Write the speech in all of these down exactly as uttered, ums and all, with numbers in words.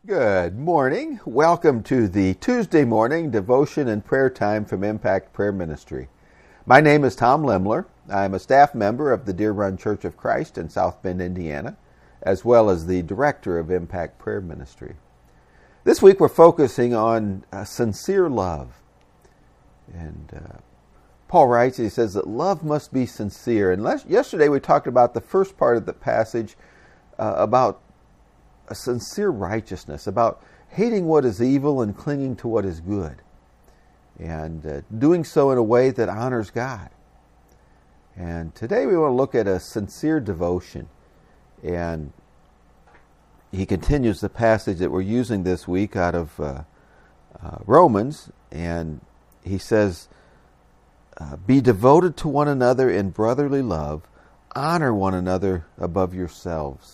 Good morning. Welcome to the Tuesday morning devotion and prayer time from Impact Prayer Ministry. My name is Tom Lemler. I'm a staff member of the Deer Run Church of Christ in South Bend, Indiana, as well as the director of Impact Prayer Ministry. This week we're focusing on uh, sincere love. And uh, Paul writes, he says that love must be sincere. And last, yesterday we talked about the first part of the passage uh, about a sincere righteousness, about hating what is evil and clinging to what is good, and uh, doing so in a way that honors God. And today we want to look at a sincere devotion. And he continues the passage that we're using this week out of uh, uh, Romans, and he says, uh, be devoted to one another in brotherly love, honor one another above yourselves.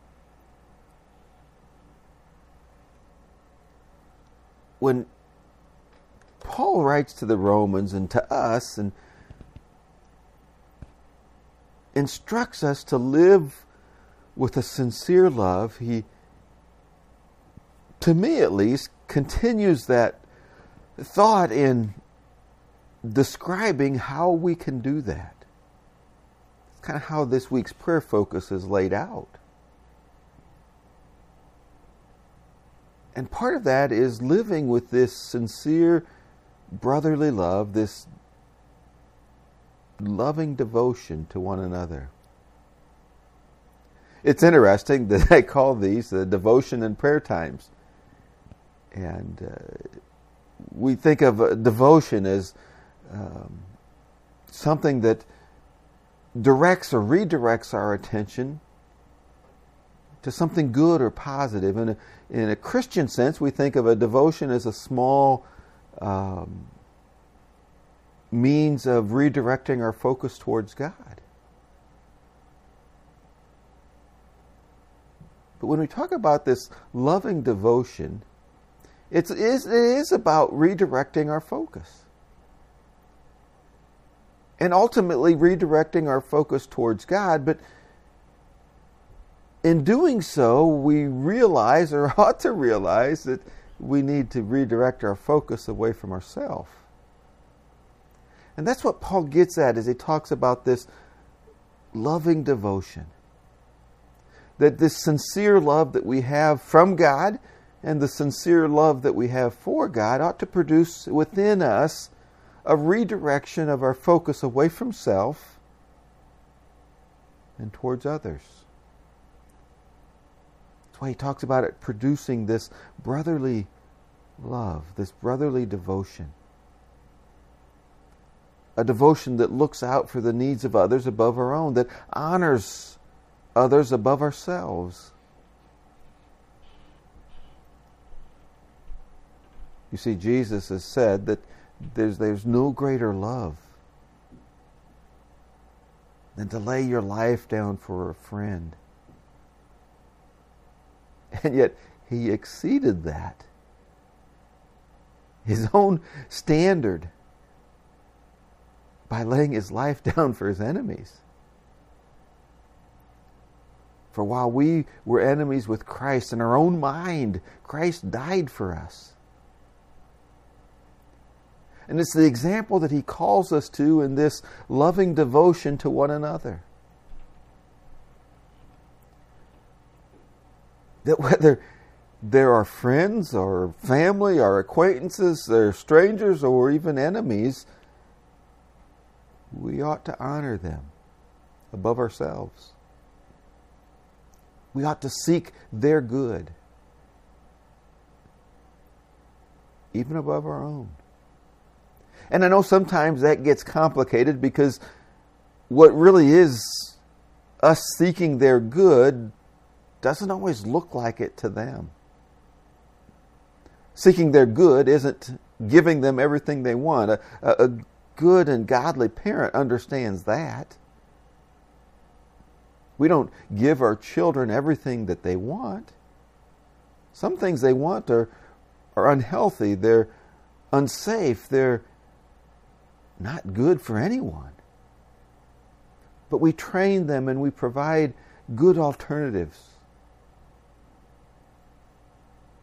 When Paul writes to the Romans and to us and instructs us to live with a sincere love, he, to me at least, continues that thought in describing how we can do that. It's kind of how this week's prayer focus is laid out. And part of that is living with this sincere brotherly love, this loving devotion to one another. It's interesting that I call these the devotion and prayer times. And uh, we think of uh, devotion as um, something that directs or redirects our attention to something good or positive. In a, in a Christian sense, we think of a devotion as a small um, means of redirecting our focus towards God. But when we talk about this loving devotion, it's, it is, it is about redirecting our focus. And ultimately redirecting our focus towards God, but in doing so, we realize, or ought to realize, that we need to redirect our focus away from ourselves. And that's what Paul gets at as he talks about this loving devotion. That this sincere love that we have from God and the sincere love that we have for God ought to produce within us a redirection of our focus away from self and towards others. Why he talks about it producing this brotherly love, this brotherly devotion. A devotion that looks out for the needs of others above our own, that honors others above ourselves. You see, Jesus has said that there's, there's no greater love than to lay your life down for a friend. And yet, he exceeded that. His own standard by laying his life down for his enemies. For while we were enemies with Christ in our own mind, Christ died for us. And it's the example that he calls us to in this loving devotion to one another. That whether there are friends or family or acquaintances, they're strangers or even enemies, we ought to honor them above ourselves. We ought to seek their good, even above our own. And I know sometimes that gets complicated because what really is us seeking their good doesn't always look like it to them. Seeking their good isn't giving them everything they want. A, a, a good and godly parent understands that. We don't give our children everything that they want. Some things they want are, are unhealthy, they're unsafe, they're not good for anyone. But we train them and we provide good alternatives.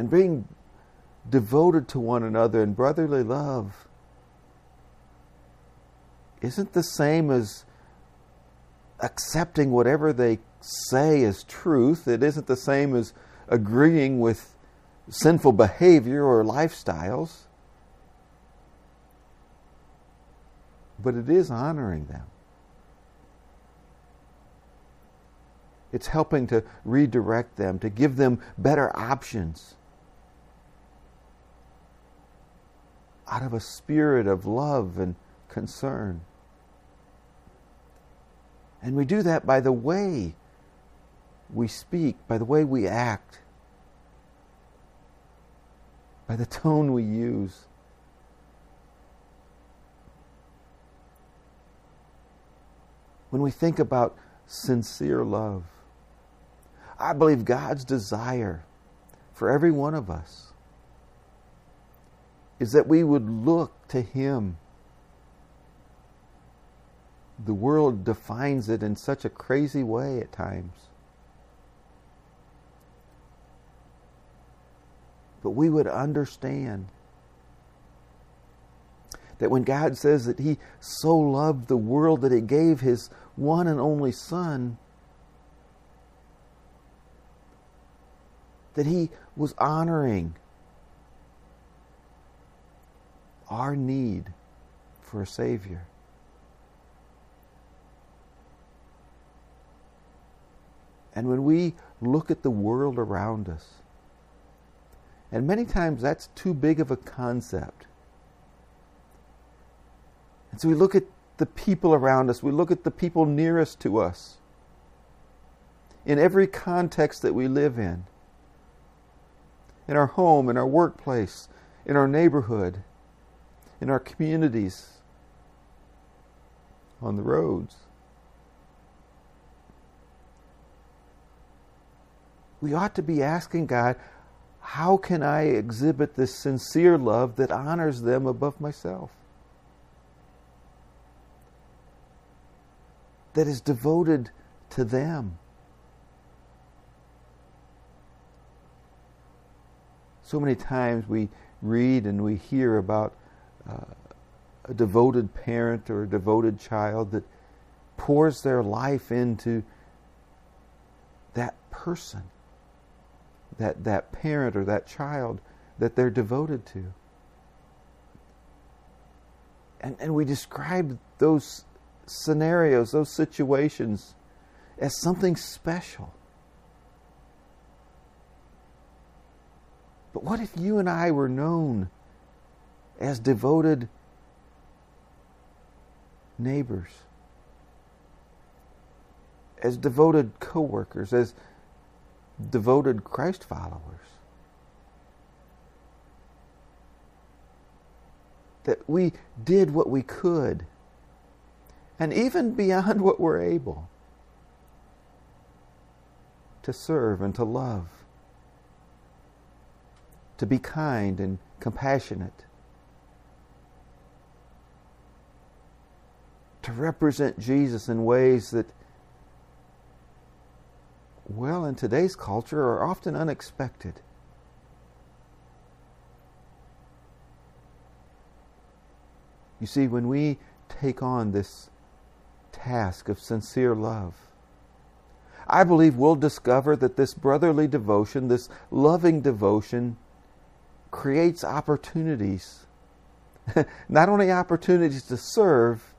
and being devoted to one another in brotherly love isn't the same as accepting whatever they say as truth. It isn't the same as agreeing with sinful behavior or lifestyles. But it is honoring them. It's helping to redirect them, to give them better options out of a spirit of love and concern. And we do that by the way we speak, by the way we act, by the tone we use. When we think about sincere love, I believe God's desire for every one of us is that we would look to Him. The world defines it in such a crazy way at times. But we would understand that when God says that He so loved the world that He gave His one and only Son, that He was honoring our need for a Savior. And when we look at the world around us, and many times that's too big of a concept. And so we look at the people around us, we look at the people nearest to us, in every context that we live in, in our home, in our workplace, in our neighborhood, in our communities, on the roads. We ought to be asking God, how can I exhibit this sincere love that honors them above myself? That is devoted to them. So many times we read and we hear about uh, a devoted parent or a devoted child that pours their life into that person, that, that parent or that child that they're devoted to. And, and we describe those scenarios, those situations, as something special. But what if you and I were known as devoted neighbors, as devoted co-workers, as devoted Christ followers? That we did what we could, and even beyond what we're able, to serve and to love, to be kind and compassionate, to represent Jesus in ways that, well, in today's culture, are often unexpected. You see, when we take on this task of sincere love, I believe we'll discover that this brotherly devotion, this loving devotion, creates opportunities. Not only opportunities to serve,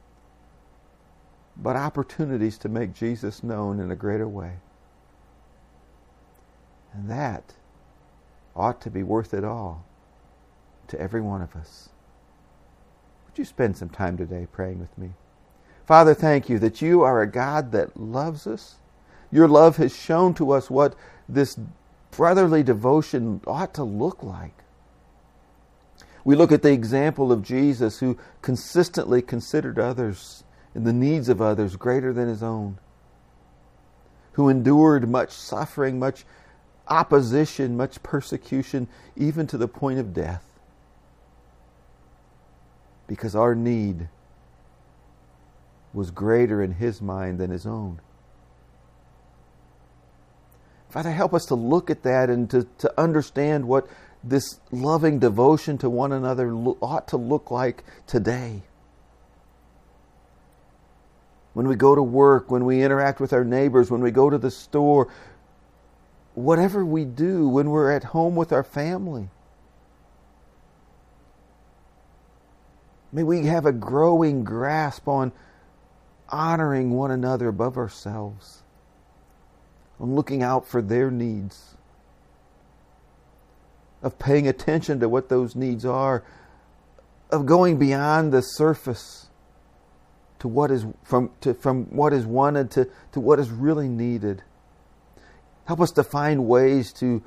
but opportunities to make Jesus known in a greater way. And that ought to be worth it all to every one of us. Would you spend some time today praying with me? Father, thank you that you are a God that loves us. Your love has shown to us what this brotherly devotion ought to look like. We look at the example of Jesus, who consistently considered others and the needs of others greater than his own, who endured much suffering, much opposition, much persecution, even to the point of death, because our need was greater in his mind than his own. Father, help us to look at that and to, to understand what this loving devotion to one another ought to look like today. When we go to work, when we interact with our neighbors, when we go to the store, whatever we do, when we're at home with our family. May we have a growing grasp on honoring one another above ourselves, on looking out for their needs, of paying attention to what those needs are, of going beyond the surface to what is from to, from what is wanted to, to what is really needed. Help us to find ways to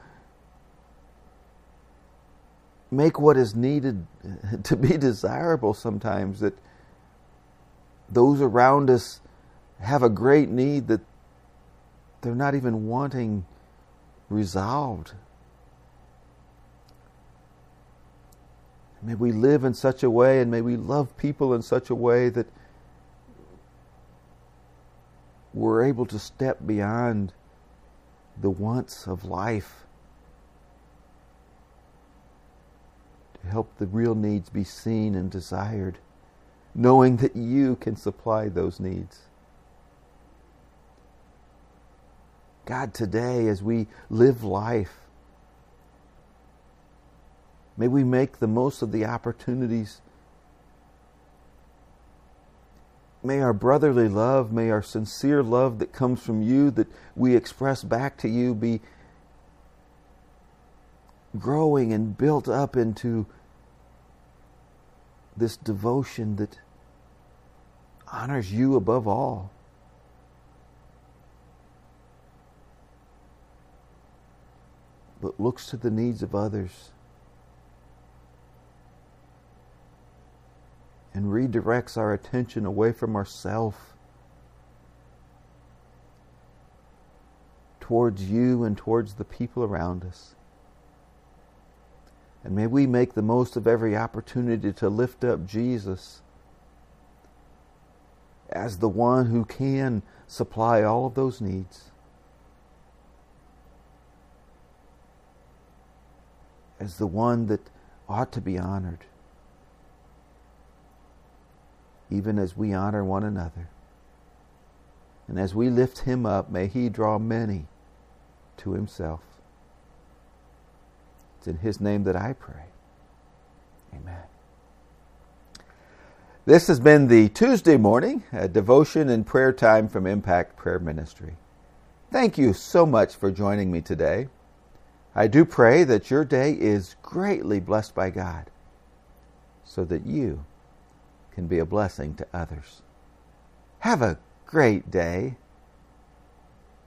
make what is needed to be desirable sometimes, that those around us have a great need that they're not even wanting resolved. May we live in such a way, and may we love people in such a way that we're able to step beyond the wants of life to help the real needs be seen and desired, knowing that you can supply those needs. God, today as we live life, may we make the most of the opportunities. May our brotherly love, may our sincere love that comes from you, that we express back to you, be growing and built up into this devotion that honors you above all. But looks to the needs of others and redirects our attention away from ourselves towards you and towards the people around us. And may we make the most of every opportunity to lift up Jesus as the one who can supply all of those needs, as the one that ought to be honored, even as we honor one another. And as we lift him up, may he draw many to himself. It's in his name that I pray. Amen. This has been the Tuesday morning uh, devotion and prayer time from Impact Prayer Ministry. Thank you so much for joining me today. I do pray that your day is greatly blessed by God, so that you can be a blessing to others. Have a great day.